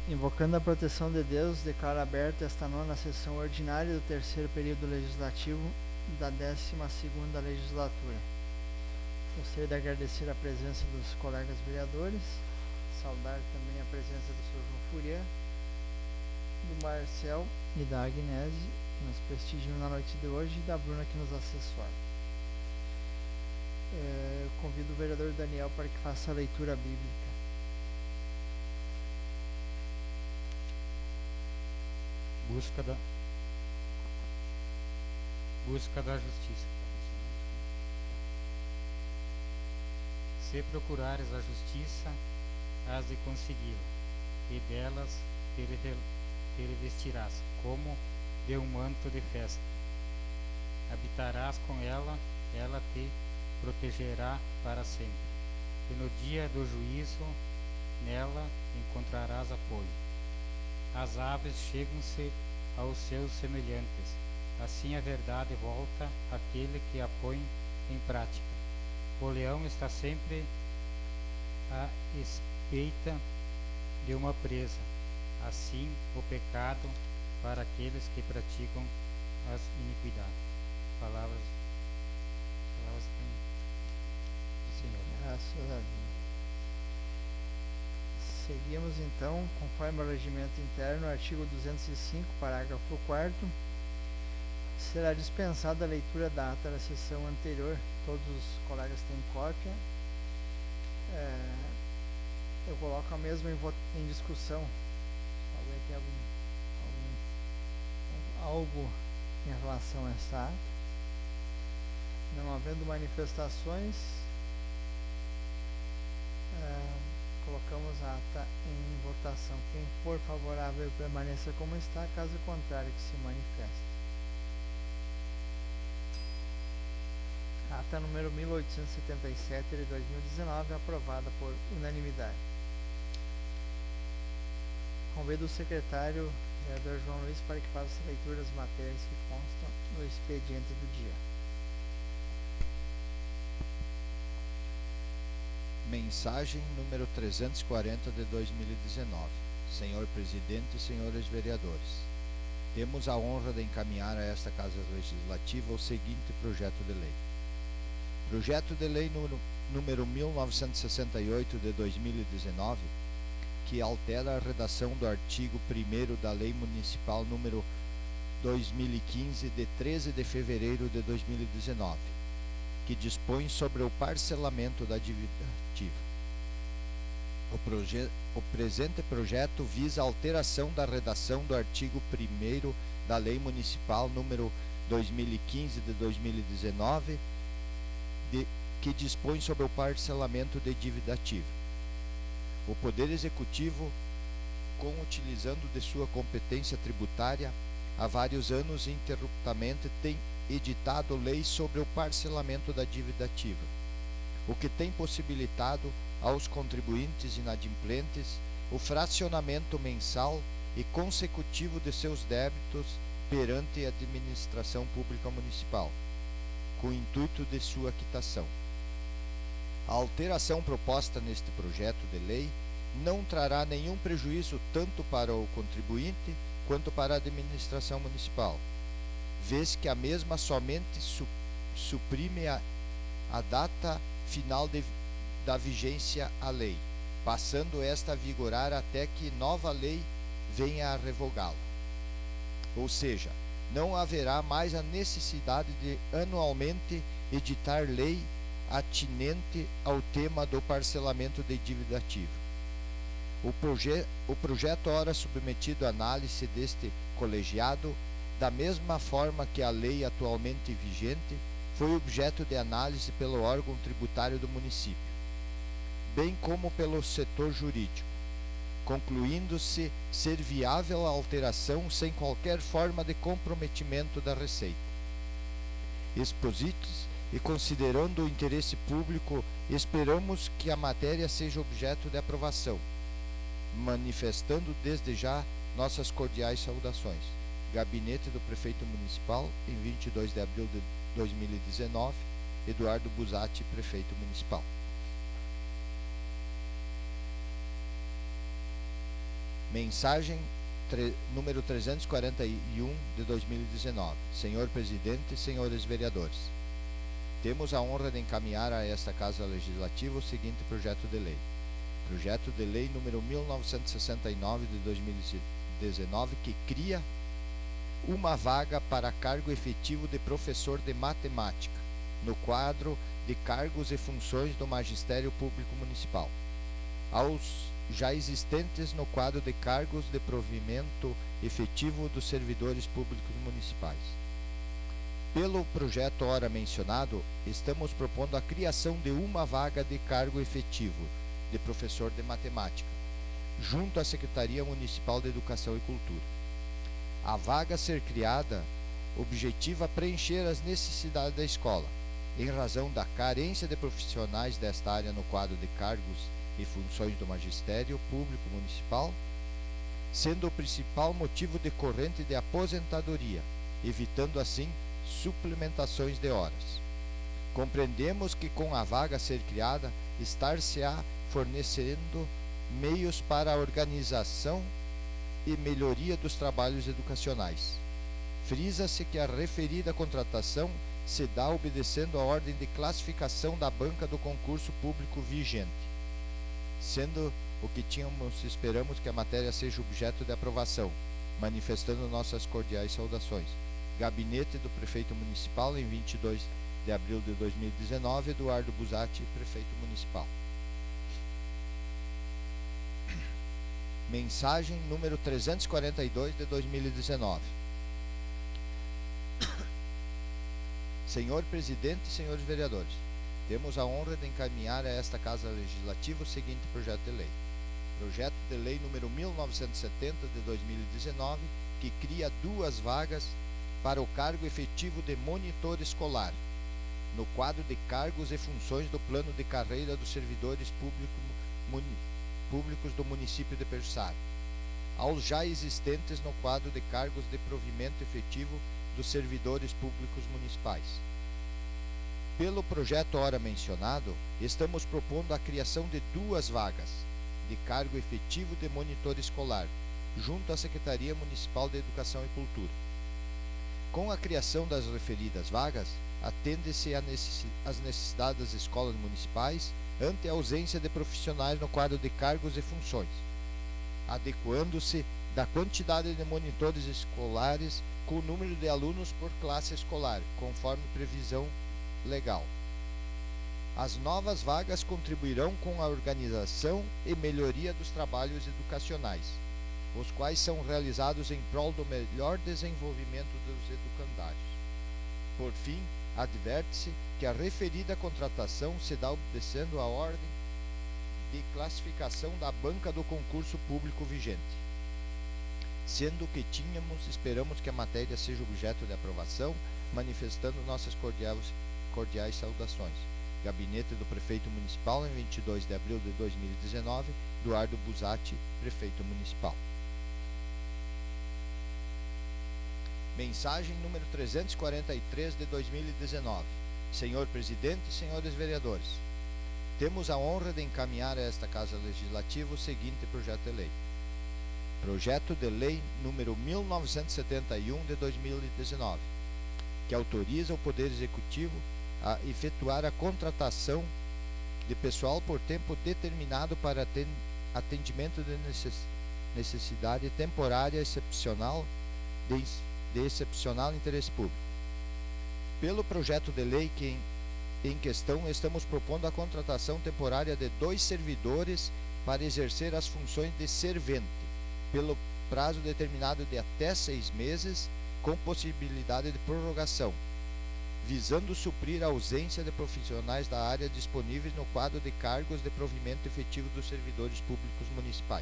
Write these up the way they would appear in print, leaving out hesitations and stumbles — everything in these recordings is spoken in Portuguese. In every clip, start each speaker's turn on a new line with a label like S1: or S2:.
S1: Invocando a proteção de Deus, declaro aberta esta nona sessão ordinária do terceiro período legislativo da 12ª legislatura. Gostaria de agradecer a presença dos colegas vereadores, saudar também a presença do Sr. João Furian, do Marcel e da Agnese, que nos prestigiam na noite de hoje, e da Bruna, que nos assessora. Eu convido o vereador Daniel para que faça a leitura bíblica.
S2: Busca da justiça. Se procurares a justiça, has de consegui-la, e delas te revestirás, como de um manto de festa. Habitarás com ela, ela te protegerá para sempre. E no dia do juízo, nela encontrarás apoio. As aves chegam-se aos seus semelhantes. Assim a verdade volta àquele que a põe em prática. O leão está sempre à espreita de uma presa. Assim o pecado para aqueles que praticam as iniquidades. Palavras do Senhor.
S1: Graças a Deus. Seguimos então, conforme o regimento interno, artigo 205, parágrafo 4º, será dispensada a leitura da ata da sessão anterior. Todos os colegas têm cópia. Eu coloco a mesma em discussão. Alguém tem algo em relação a esta ata? Não havendo manifestações, colocamos a ata em votação. Quem for favorável permaneça como está, caso contrário que se manifeste. Ata número 1877 de 2019, aprovada por unanimidade. Convido o secretário, vereador João Luiz, para que faça a leitura das matérias que constam no expediente do dia.
S3: Mensagem número 340 de 2019. Senhor Presidente e senhores vereadores, temos a honra de encaminhar a esta Casa Legislativa o seguinte projeto de lei. Projeto de lei número 1968 de 2019, que altera a redação do artigo 1º da Lei Municipal número 2015 de 13 de fevereiro de 2019, que dispõe sobre o parcelamento da dívida ativa. O presente projeto visa a alteração da redação do artigo 1º da Lei Municipal número 2015 de 2019, que dispõe sobre o parcelamento de dívida ativa. O Poder Executivo, utilizando de sua competência tributária, há vários anos ininterruptamente tem editado leis sobre o parcelamento da dívida ativa, o que tem possibilitado aos contribuintes inadimplentes o fracionamento mensal e consecutivo de seus débitos perante a administração pública municipal, com o intuito de sua quitação. A alteração proposta neste projeto de lei não trará nenhum prejuízo tanto para o contribuinte quanto para a administração municipal, vez que a mesma somente suprime a data final da vigência à lei, passando esta a vigorar até que nova lei venha a revogá-la. Ou seja, não haverá mais a necessidade de anualmente editar lei atinente ao tema do parcelamento de dívida ativa. O projeto ora submetido à análise deste colegiado, da mesma forma que a lei atualmente vigente, foi objeto de análise pelo órgão tributário do município, bem como pelo setor jurídico, concluindo-se ser viável a alteração sem qualquer forma de comprometimento da Receita. Expositos e considerando o interesse público, esperamos que a matéria seja objeto de aprovação, manifestando desde já nossas cordiais saudações. Gabinete do Prefeito Municipal, em 22 de abril de 2019, Eduardo Busatti, Prefeito Municipal. Mensagem número 341 de 2019. Senhor Presidente e senhores vereadores, temos a honra de encaminhar a esta Casa Legislativa o seguinte projeto de lei. Projeto de lei número 1969 de 2019, que cria uma vaga para cargo efetivo de professor de matemática no quadro de cargos e funções do Magistério Público Municipal, aos já existentes no quadro de cargos de provimento efetivo dos servidores públicos municipais. Pelo projeto ora mencionado, estamos propondo a criação de uma vaga de cargo efetivo de professor de matemática, junto à Secretaria Municipal de Educação e Cultura. A vaga a ser criada objetiva preencher as necessidades da escola, em razão da carência de profissionais desta área no quadro de cargos e funções do Magistério Público Municipal, sendo o principal motivo decorrente de aposentadoria, evitando assim suplementações de horas. Compreendemos que com a vaga a ser criada, estar-se-á fornecendo meios para a organização e melhoria dos trabalhos educacionais. Frisa-se que a referida contratação se dá obedecendo à ordem de classificação da banca do concurso público vigente, sendo o que esperamos que a matéria seja objeto de aprovação, manifestando nossas cordiais saudações. Gabinete do Prefeito Municipal, em 22 de abril de 2019, Eduardo Busatti, Prefeito Municipal. Mensagem número 342 de 2019. Senhor Presidente e senhores vereadores, temos a honra de encaminhar a esta Casa Legislativa o seguinte projeto de lei. Projeto de lei número 1970 de 2019, que cria 2 vagas para o cargo efetivo de monitor escolar, no quadro de cargos e funções do plano de carreira dos servidores públicos do município de Persar, aos já existentes no quadro de cargos de provimento efetivo dos servidores públicos municipais. Pelo projeto ora mencionado, estamos propondo a criação de 2 vagas de cargo efetivo de monitor escolar, junto à Secretaria Municipal de Educação e Cultura. Com a criação das referidas vagas, atende-se às necessidades das escolas municipais ante a ausência de profissionais no quadro de cargos e funções, adequando-se da quantidade de monitores escolares com o número de alunos por classe escolar, conforme previsão legal. As novas vagas contribuirão com a organização e melhoria dos trabalhos educacionais, os quais são realizados em prol do melhor desenvolvimento dos educandários. Por fim, adverte-se que a referida contratação se dá obedecendo à ordem de classificação da banca do concurso público vigente. Sendo que esperamos que a matéria seja objeto de aprovação, manifestando nossas cordiais saudações. Gabinete do Prefeito Municipal, em 22 de abril de 2019, Eduardo Busatti, Prefeito Municipal. Mensagem número 343 de 2019. Senhor Presidente e senhores vereadores, temos a honra de encaminhar a esta Casa Legislativa o seguinte projeto de lei. Projeto de Lei número 1971 de 2019, que autoriza o Poder Executivo a efetuar a contratação de pessoal por tempo determinado para atendimento de necessidade temporária excepcional de excepcional interesse público. Pelo projeto de lei em questão, estamos propondo a contratação temporária de 2 servidores para exercer as funções de servente, pelo prazo determinado de até 6 meses, com possibilidade de prorrogação, visando suprir a ausência de profissionais da área disponíveis no quadro de cargos de provimento efetivo dos servidores públicos municipais.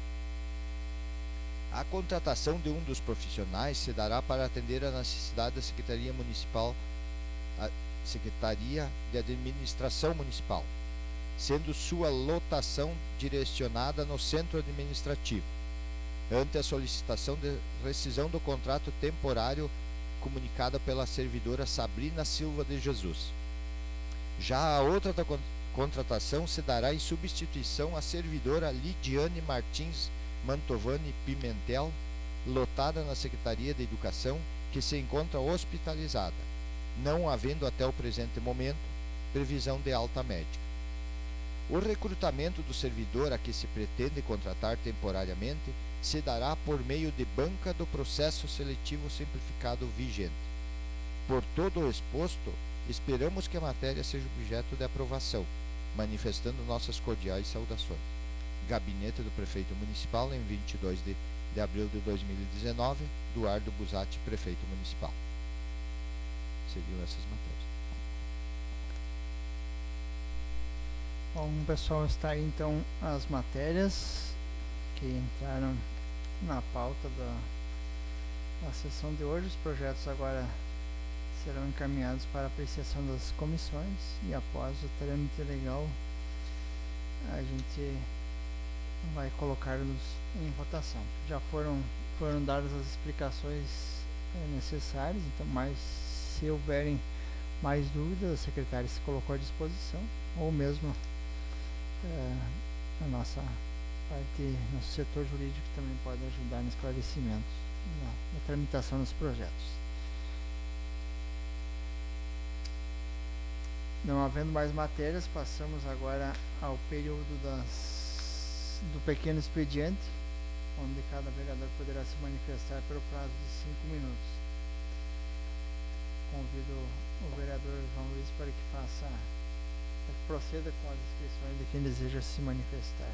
S3: A contratação de um dos profissionais se dará para atender a necessidade da Secretaria Municipal, a Secretaria de Administração Municipal, sendo sua lotação direcionada no centro administrativo, ante a solicitação de rescisão do contrato temporário comunicada pela servidora Sabrina Silva de Jesus. Já a outra contratação se dará em substituição à servidora Lidiane Martins Mantovani Pimentel, lotada na Secretaria de Educação, que se encontra hospitalizada, não havendo até o presente momento previsão de alta médica. O recrutamento do servidor a que se pretende contratar temporariamente se dará por meio de banca do processo seletivo simplificado vigente. Por todo o exposto, esperamos que a matéria seja objeto de aprovação, manifestando nossas cordiais saudações. Gabinete do Prefeito Municipal, em 22 de abril de 2019, Eduardo Busatti, Prefeito Municipal. Seriam essas matérias.
S1: Bom, pessoal, está aí então as matérias que entraram na pauta da sessão de hoje. Os projetos agora serão encaminhados para apreciação das comissões e após o trâmite legal a gente vai colocar-nos em votação. Já foram dadas as explicações necessárias, então, mas se houverem mais dúvidas, a secretária se colocou à disposição, ou mesmo a nossa parte, nosso setor jurídico também pode ajudar no esclarecimento na tramitação dos projetos. Não havendo mais matérias, passamos agora ao período do pequeno expediente, onde cada vereador poderá se manifestar pelo prazo de 5 minutos. Convido o vereador João Luiz para que proceda com as inscrições de quem deseja se manifestar.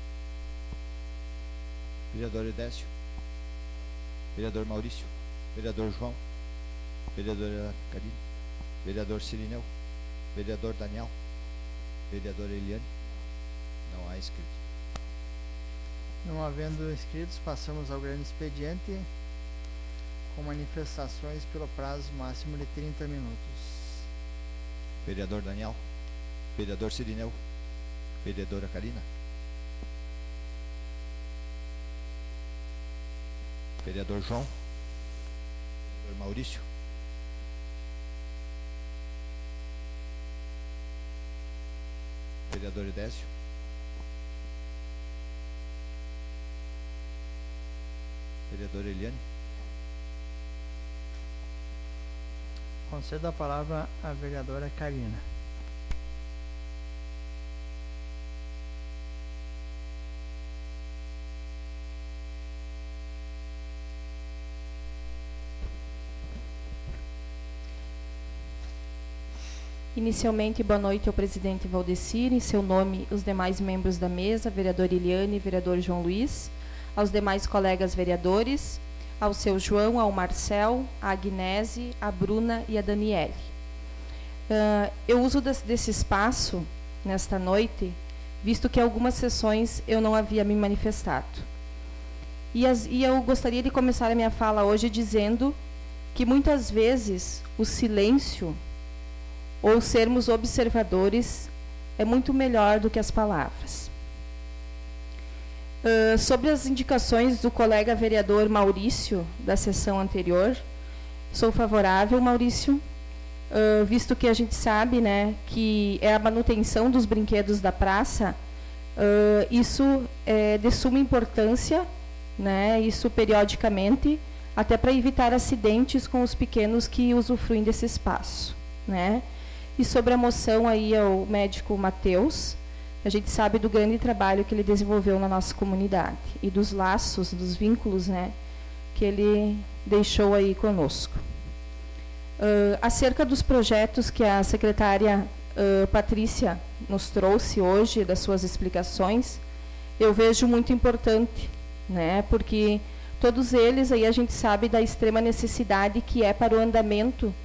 S3: Vereador Edécio, vereador Maurício, vereador João, vereadora Karine, vereador Cirineu, vereador Daniel, vereadora Eliane. Não há inscritos.
S1: Não havendo inscritos, passamos ao grande expediente com manifestações pelo prazo máximo de 30 minutos.
S3: Vereador Daniel, vereador Cirineu, vereadora Karina, vereador João, vereador Maurício, vereador Edécio, vereadora Eliane.
S1: Concedo a palavra à vereadora Karina.
S4: Inicialmente, boa noite ao presidente Valdecir, em seu nome, os demais membros da mesa, vereador Eliane e vereador João Luiz, aos demais colegas vereadores, ao seu João, ao Marcel, a Agnese, a Bruna e a Daniele. Eu uso desse espaço, nesta noite, visto que algumas sessões eu não havia me manifestado. E eu gostaria de começar a minha fala hoje dizendo que muitas vezes o silêncio ou sermos observadores é muito melhor do que as palavras. Sobre as indicações do colega vereador Maurício, da sessão anterior, sou favorável, Maurício, visto que a gente sabe, né, que é a manutenção dos brinquedos da praça, isso é de suma importância, né, isso periodicamente, até para evitar acidentes com os pequenos que usufruem desse espaço, né. E sobre a moção aí ao médico Matheus, a gente sabe do grande trabalho que ele desenvolveu na nossa comunidade e dos laços, dos vínculos, né, que ele deixou aí conosco. Acerca dos projetos que a secretária Patrícia nos trouxe hoje, das suas explicações, eu vejo muito importante, né, porque todos eles aí a gente sabe da extrema necessidade que é para o andamento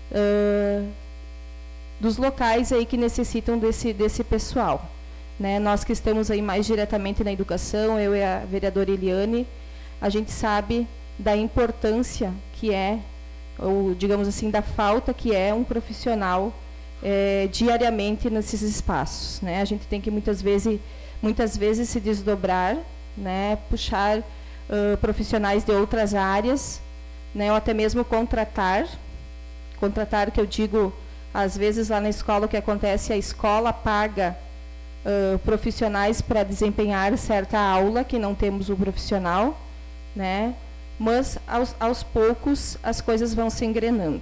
S4: dos locais aí que necessitam desse pessoal, né? Nós que estamos aí mais diretamente na educação, eu e a vereadora Eliane, a gente sabe da importância que é, ou digamos assim, da falta que é um profissional diariamente nesses espaços, né? A gente tem que muitas vezes se desdobrar, né? Puxar profissionais de outras áreas, né? Ou até mesmo contratar, que eu digo, às vezes lá na escola o que acontece, a escola paga profissionais para desempenhar certa aula, que não temos o profissional, né? Mas aos poucos as coisas vão se engrenando.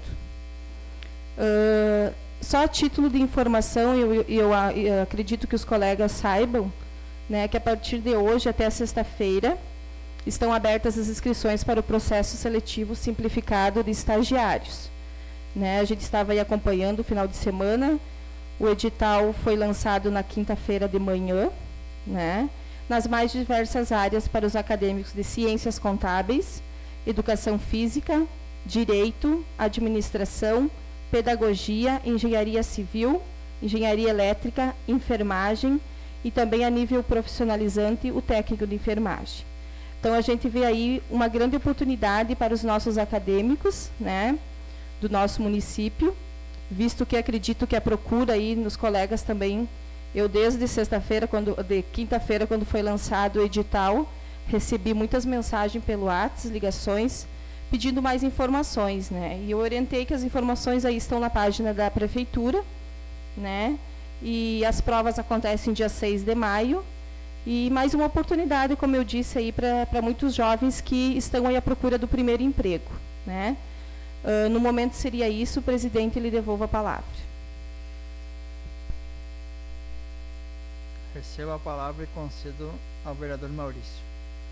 S4: Só a título de informação, eu acredito que os colegas saibam, né, que a partir de hoje até sexta-feira estão abertas as inscrições para o processo seletivo simplificado de estagiários. Né, a gente estava aí acompanhando o final de semana, o edital foi lançado na quinta-feira de manhã, né, nas mais diversas áreas para os acadêmicos de ciências contábeis, educação física, direito, administração, pedagogia, engenharia civil, engenharia elétrica, enfermagem e também a nível profissionalizante o técnico de enfermagem. Então a gente vê aí uma grande oportunidade para os nossos acadêmicos, né, do nosso município, visto que acredito que a procura aí nos colegas também, eu desde sexta-feira, de quinta-feira, quando foi lançado o edital, recebi muitas mensagens pelo WhatsApp, ligações, pedindo mais informações, né? E eu orientei que as informações aí estão na página da prefeitura, né? E as provas acontecem dia 6 de maio. E mais uma oportunidade, como eu disse aí, para muitos jovens que estão aí à procura do primeiro emprego, né? No momento seria isso, o presidente lhe devolvo a palavra.
S1: Recebo a palavra e concedo ao vereador Maurício.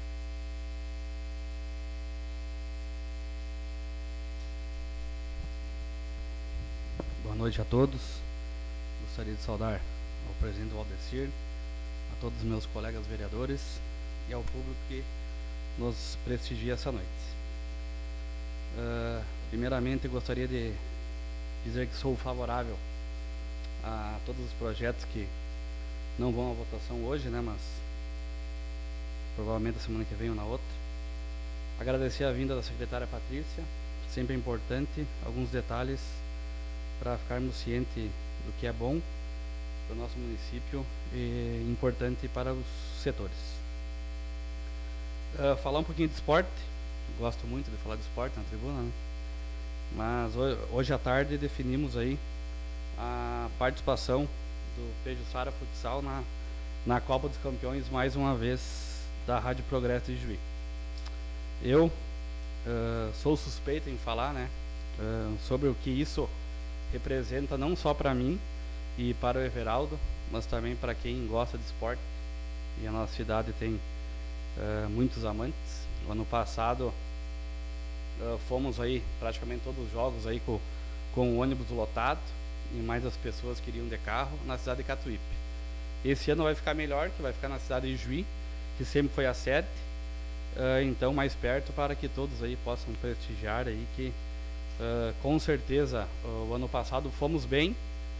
S5: Boa noite a todos. Gostaria de saudar ao presidente Valdecir, a todos os meus colegas vereadores e ao público que nos prestigia essa noite. Primeiramente, gostaria de dizer que sou favorável a todos os projetos que não vão à votação hoje, né, mas provavelmente a semana que vem ou na outra. Agradecer a vinda da secretária Patrícia, sempre é importante, alguns detalhes para ficarmos cientes do que é bom para o nosso município e importante para os setores. Falar um pouquinho de esporte, gosto muito de falar de esporte na tribuna, né? Mas hoje à tarde definimos aí a participação do Pejuçara Futsal na Copa dos Campeões, mais uma vez, da Rádio Progresso de Juí. Eu sou suspeito em falar, né, sobre o que isso representa não só para mim e para o Everaldo, mas também para quem gosta de esporte. E a nossa cidade tem muitos amantes. O ano passado fomos aí praticamente todos os jogos aí com o ônibus lotado e mais as pessoas que iriam de carro na cidade de Catuípe. Esse ano vai ficar melhor, que vai ficar na cidade de Juí, que sempre foi a sede, então mais perto, para que todos aí possam prestigiar aí, que com certeza o ano passado fomos bem,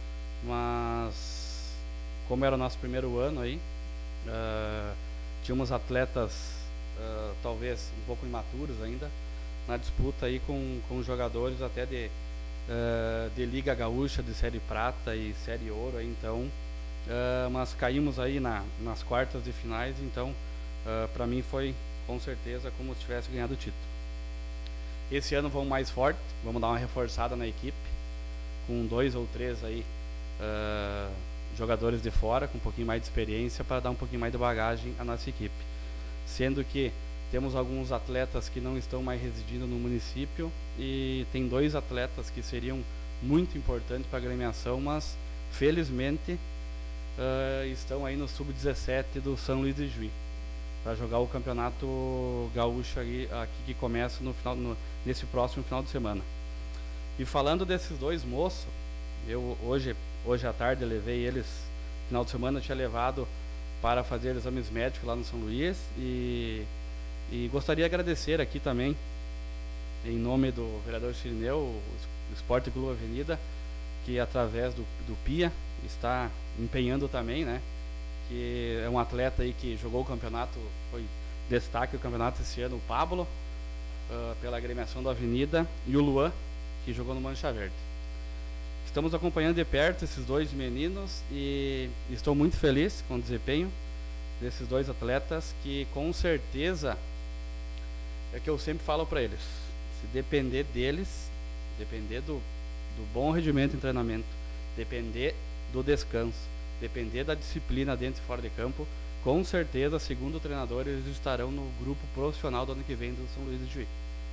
S5: mas como era o nosso primeiro ano aí, tínhamos atletas talvez um pouco imaturos ainda na disputa aí com jogadores até de Liga Gaúcha, de Série Prata e Série Ouro aí, então mas caímos aí nas quartas de finais, então para mim foi com certeza como se tivesse ganhado o título. Esse ano vamos mais forte, vamos dar uma reforçada na equipe, com 2 ou 3 aí jogadores de fora, com um pouquinho mais de experiência, para dar um pouquinho mais de bagagem à nossa equipe. Sendo que temos alguns atletas que não estão mais residindo no município e tem 2 atletas que seriam muito importantes para a agremiação, mas felizmente estão aí no sub-17 do São Luís de Juí, para jogar o campeonato gaúcho aqui que começa nesse próximo final de semana. E falando desses 2 moços, eu hoje à tarde levei eles, final de semana eu tinha levado para fazer exames médicos lá no São Luís, e gostaria de agradecer aqui também, em nome do vereador Cirineu, o Esporte Clube Avenida, que através do PIA está empenhando também, né? Que é um atleta aí que jogou o campeonato, foi destaque do campeonato esse ano, o Pablo, pela agremiação da Avenida, e o Luan, que jogou no Mancha Verde. Estamos acompanhando de perto esses 2 meninos e estou muito feliz com o desempenho desses 2 atletas, que com certeza é que eu sempre falo para eles, se depender deles, depender do bom rendimento em treinamento, depender do descanso, depender da disciplina dentro e fora de campo, com certeza, segundo o treinador, eles estarão no grupo profissional do ano que vem do São Luís de Juí.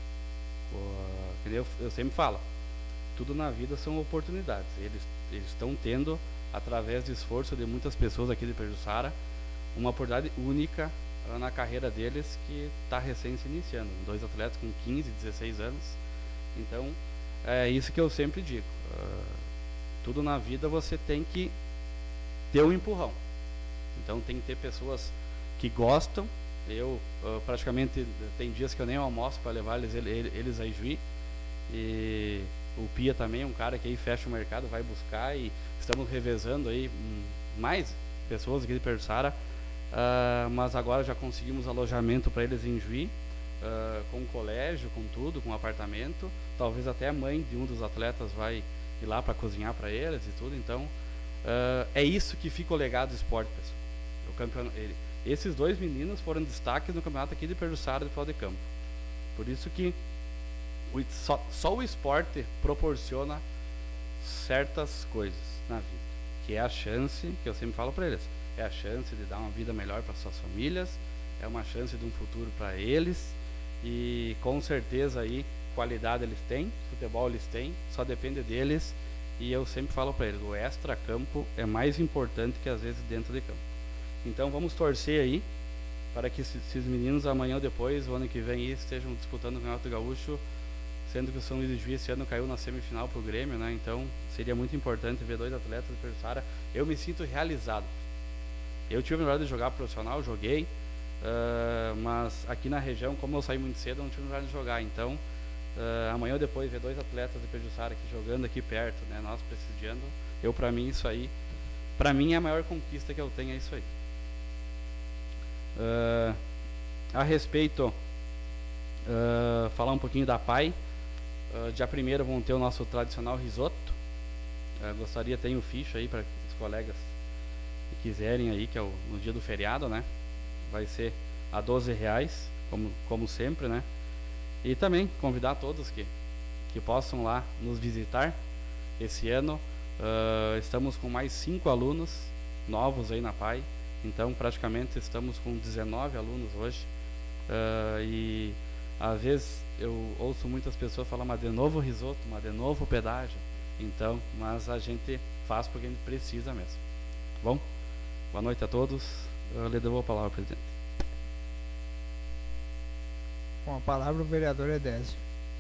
S5: Eu sempre falo, tudo na vida são oportunidades. Eles estão tendo, através do esforço de muitas pessoas aqui de Pejuçara, uma oportunidade única na carreira deles, que está recém se iniciando. 2 atletas com 15, 16 anos. Então, é isso que eu sempre digo. Tudo na vida você tem que ter um empurrão. Então tem que ter pessoas que gostam. Eu praticamente tem dias que eu nem almoço para levar eles a Juí. E o Pia também é um cara que aí fecha o mercado, vai buscar, e estamos revezando aí mais pessoas aqui de Pejuçara. Mas agora já conseguimos alojamento para eles em Juí, com colégio, com tudo, com apartamento. Talvez até a mãe de um dos atletas vai ir lá para cozinhar para eles e tudo. Então é isso que fica o legado do esporte, pessoal. Esses 2 meninos foram destaques no campeonato aqui de Pejuçara de futebol de campo. Por isso que só o esporte proporciona certas coisas na vida, que é a chance, que eu sempre falo para eles, é a chance de dar uma vida melhor para suas famílias, é uma chance de um futuro para eles, e com certeza aí qualidade eles têm, futebol eles têm, só depende deles. E eu sempre falo para eles, o extra-campo é mais importante que às vezes dentro de campo. Então vamos torcer aí para que esses meninos amanhã ou depois, o ano que vem, estejam disputando o Campeonato Gaúcho, sendo que o São Luís de Juí esse ano caiu na semifinal pro Grêmio, né? Então seria muito importante ver 2 atletas de Pejuçara. Eu me sinto realizado. Eu tive a oportunidade de jogar profissional, joguei, mas aqui na região, como eu saí muito cedo, eu não tive a oportunidade de jogar. Então amanhã ou depois ver 2 atletas de Pejuçara aqui jogando aqui perto, né? Nós prestigiando. Para mim isso aí, para mim a maior conquista que eu tenho é isso aí. A respeito, falar um pouquinho da PAI. Dia 1º vão ter o nosso tradicional risoto. Gostaria, tem o ficha aí para os colegas que quiserem aí, que é no dia do feriado, né? Vai ser a R$12, como sempre, né? E também convidar todos que possam lá nos visitar. Esse ano estamos com mais 5 alunos novos aí na PAI. Então praticamente estamos com 19 alunos hoje. E às vezes eu ouço muitas pessoas falar, mas de novo risoto, mas de novo pedágio. Então, mas a gente faz porque a gente precisa mesmo. Bom, boa noite a todos. Eu lhe devolvo a palavra, presidente.
S1: Com a palavra o vereador Edésio.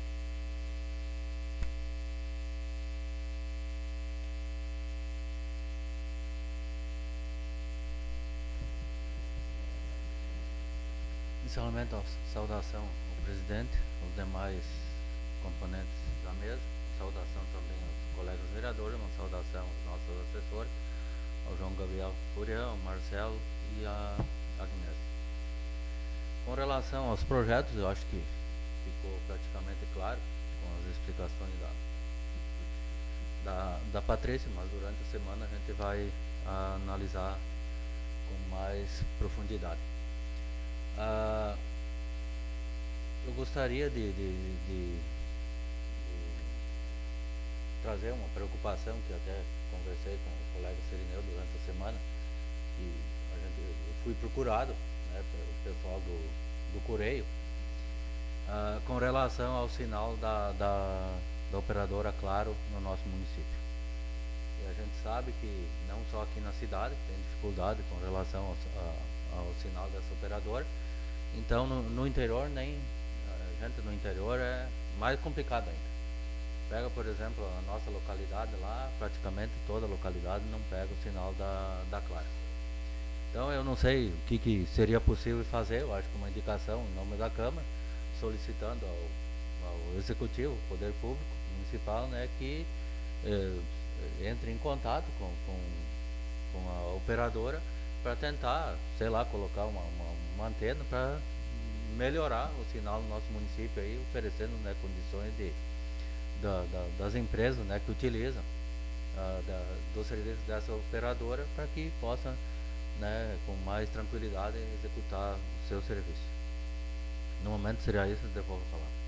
S6: Inicialmente, saudação ao presidente, aos demais componentes da mesa, saudação também aos colegas vereadores, uma saudação aos nossos assessores, ao João Gabriel Furião, ao Marcelo e à Agnès. Com relação aos projetos, eu acho que ficou praticamente claro com as explicações da Patrícia, mas durante a semana a gente vai analisar com mais profundidade. Eu gostaria de trazer uma preocupação que até conversei com o colega Serineu durante a semana, que eu fui procurado, né, pelo pessoal do Correio, com relação ao sinal da operadora Claro no nosso município. E a gente sabe que não só aqui na cidade tem dificuldade com relação ao sinal dessa operadora. Então no interior, a gente no interior é mais complicado ainda. Pega, por exemplo, a nossa localidade lá, praticamente toda a localidade não pega o sinal da Claro. Então eu não sei o que seria possível fazer. Eu acho que uma indicação em nome da Câmara, solicitando ao Executivo, Poder Público Municipal, né, que entre em contato com a operadora para tentar, sei lá, colocar uma antena para melhorar o sinal no nosso município aí, oferecendo, né, condições das empresas, né, que utilizam do serviço dessa operadora, para que possa, né, com mais tranquilidade executar o seu serviço. No momento seria isso, devolvo a palavra.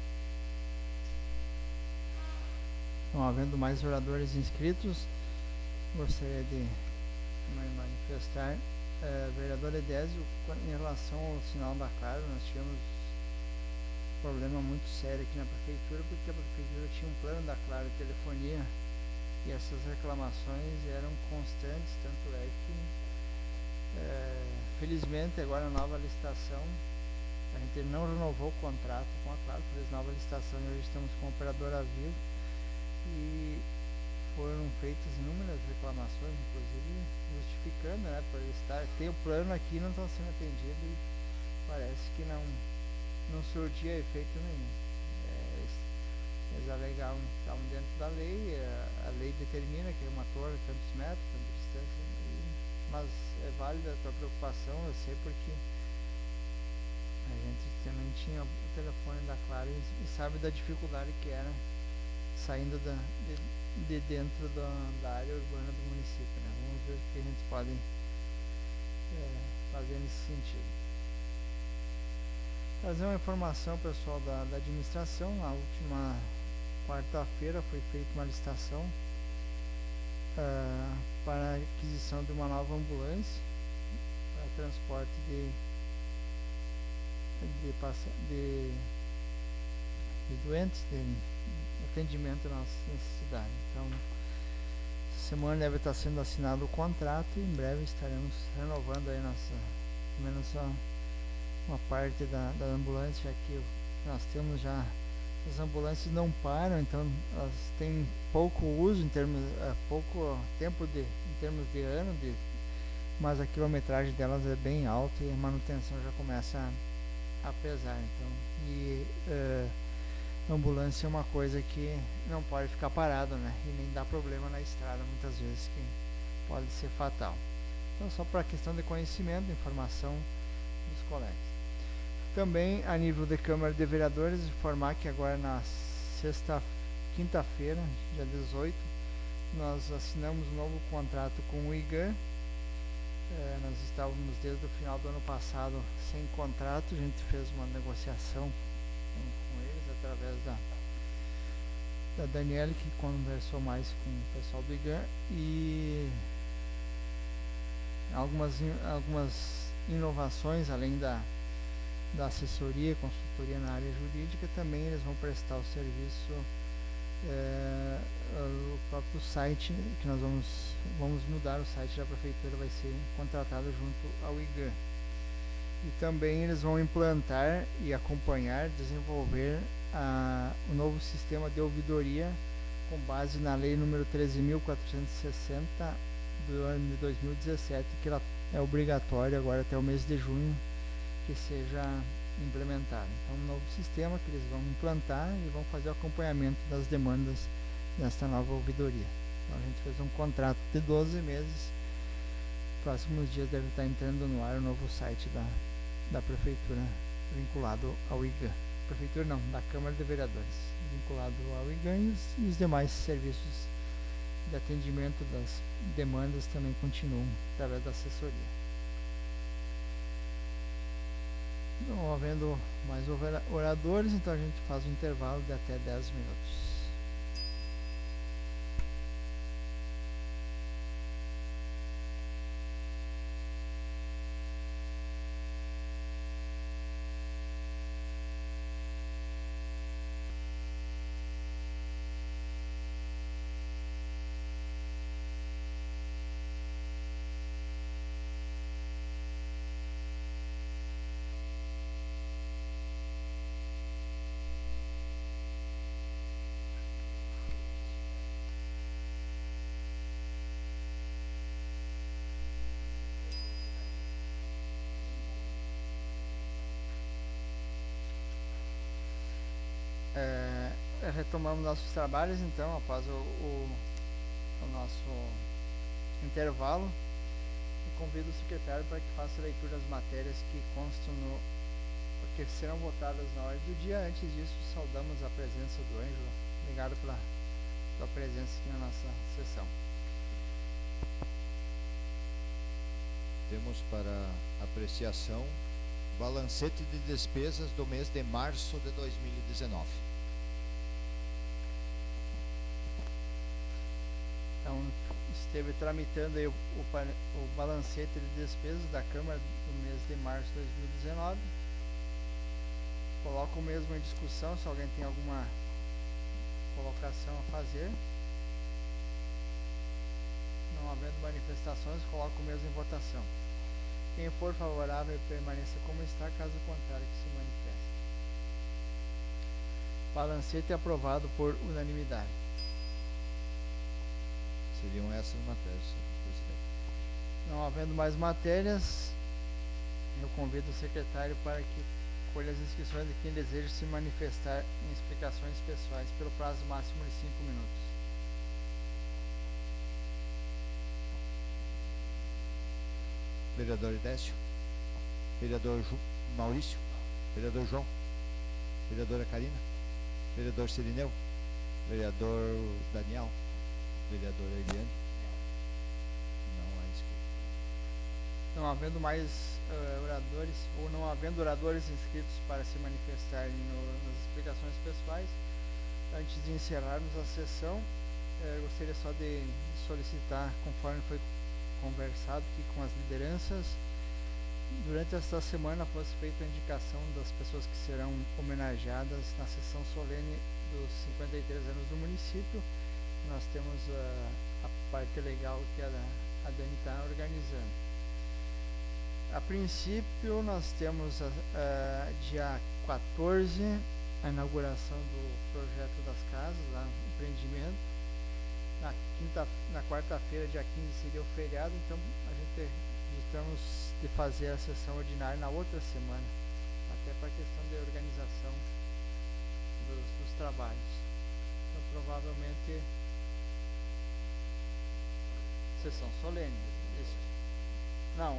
S1: Não havendo mais oradores inscritos, gostaria de manifestar. Vereador Edésio, em relação ao sinal da Claro, nós tínhamos um problema muito sério aqui na prefeitura, porque a prefeitura tinha um plano da Claro de telefonia e essas reclamações eram constantes, tanto é que felizmente agora na nova licitação a gente não renovou o contrato com a Claro, fez nova licitação e hoje estamos com a operadora Vivo e foram feitas inúmeras reclamações, inclusive justificando, né, por ter o plano aqui e não estão sendo atendido e parece que não surtia efeito nenhum. Eles alegavam que estavam dentro da lei, a lei determina que é uma torre, tantos metros, tanta distância, mas é válida a tua preocupação, eu sei porque a gente também tinha o telefone da Claro e sabe da dificuldade que era saindo de dentro da área urbana do município, né? Vamos ver o que a gente pode fazer nesse sentido. Trazer uma informação, pessoal, da administração. Na última quarta-feira foi feita uma licitação para a aquisição de uma nova ambulância para transporte de doentes, de atendimento à nossa necessidade. Então, essa semana deve estar sendo assinado o contrato e em breve estaremos renovando aí pelo menos uma parte da ambulância, já que nós temos já, as ambulâncias não param, então elas têm pouco uso pouco tempo em termos de ano, mas a quilometragem delas é bem alta e a manutenção já começa a pesar. Então, ambulância é uma coisa que não pode ficar parado, né? E nem dá problema na estrada muitas vezes, que pode ser fatal. Então, só para questão de conhecimento, informação dos colegas. Também, a nível de Câmara de Vereadores, informar que agora na quinta-feira, dia 18, nós assinamos um novo contrato com o IGAN. Nós estávamos desde o final do ano passado sem contrato, a gente fez uma negociação com eles através da Daniele, que conversou mais com o pessoal do IGAN, e algumas inovações, além da assessoria e consultoria na área jurídica, também eles vão prestar o serviço, o próprio site, que nós vamos mudar o site da prefeitura, vai ser contratado junto ao IGAN. E também eles vão implantar e acompanhar, desenvolver o novo sistema de ouvidoria com base na lei número 13.460 do ano de 2017, que ela é obrigatória agora até o mês de junho que seja implementado. Então, um novo sistema que eles vão implantar e vão fazer o acompanhamento das demandas desta nova ouvidoria. Então, a gente fez um contrato de 12 meses. Próximos dias deve estar entrando no ar o novo site da prefeitura vinculado ao IGAN. Prefeitura não, da Câmara de Vereadores, vinculado ao IGAN, e os demais serviços de atendimento das demandas também continuam através da assessoria. Não havendo mais oradores, então a gente faz um intervalo de até 10 minutos. Retomamos nossos trabalhos, então, após o nosso intervalo. Eu convido o secretário para que faça a leitura das matérias que constam porque serão votadas na ordem do dia. Antes disso, saudamos a presença do Ângelo. Obrigado pela sua presença aqui na nossa sessão.
S3: Temos para apreciação balancete de despesas do mês de março de 2019.
S1: Então, esteve tramitando aí o balancete de despesas da Câmara do mês de março de 2019. Coloco o mesmo em discussão, se alguém tem alguma colocação a fazer. Não havendo manifestações, coloco o mesmo em votação. Quem for favorável, permaneça como está, caso contrário, que se manifeste. Balancete aprovado por unanimidade.
S3: Seriam essas matérias, senhor presidente.
S1: Não havendo mais matérias, eu convido o secretário para que colha as inscrições de quem deseja se manifestar em explicações pessoais pelo prazo máximo de 5 minutos.
S3: Vereador Idécio, vereador Maurício, vereador João, vereadora Karina, vereador Cirineu, vereador Daniel, vereadora Eliane. Não há inscrito.
S1: Não havendo mais oradores, ou não havendo oradores inscritos para se manifestarem nas explicações pessoais, antes de encerrarmos a sessão, gostaria só de solicitar, conforme foi conversado aqui com as lideranças, durante esta semana fosse feita a indicação das pessoas que serão homenageadas na sessão solene dos 53 anos do município. Nós temos a parte legal que a Dani está organizando. A princípio, nós temos dia 14 a inauguração do projeto das casas, lá no empreendimento. Na quarta-feira, dia 15, seria o feriado, então a gente estamos de fazer a sessão ordinária na outra semana, até para a questão de organização dos trabalhos. Então, provavelmente, sessão solene. Isso. Não,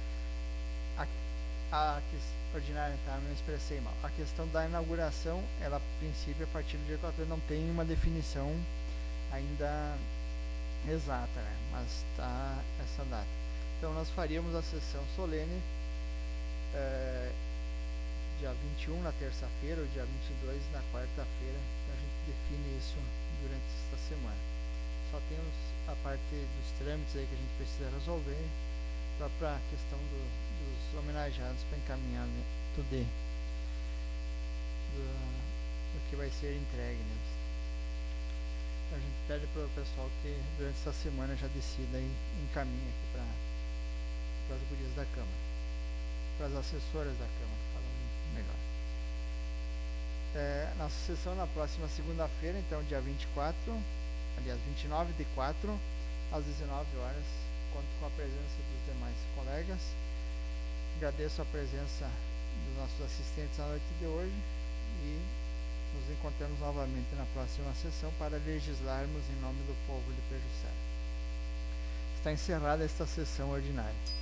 S1: a ordinária, tá, me expressei mal. A questão da inauguração, ela, a princípio, a partir do dia 14, não tem uma definição ainda exata, né? Mas está essa data. Então nós faríamos a sessão solene dia 21 na terça-feira, ou dia 22 na quarta-feira. Então a gente define isso durante esta semana. Só temos a parte dos trâmites aí que a gente precisa resolver, para a questão dos homenageados, para encaminhamento do que vai ser entregue, né? A gente pede para o pessoal que durante essa semana já decida e encaminhe aqui para as gurias da Câmara, para as assessoras da Câmara, falando melhor. Nossa sessão na próxima segunda-feira, então dia 29 de 4 às 19 horas, conto com a presença dos demais colegas. Agradeço a presença dos nossos assistentes na noite de hoje e nos encontramos novamente na próxima sessão para legislarmos em nome do povo de Pejuçara. Está encerrada esta sessão ordinária.